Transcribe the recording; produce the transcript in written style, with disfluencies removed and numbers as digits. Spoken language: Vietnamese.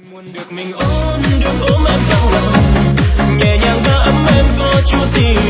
được mình ôm em trong lòng nhẹ nhàng và ấm em có chút gì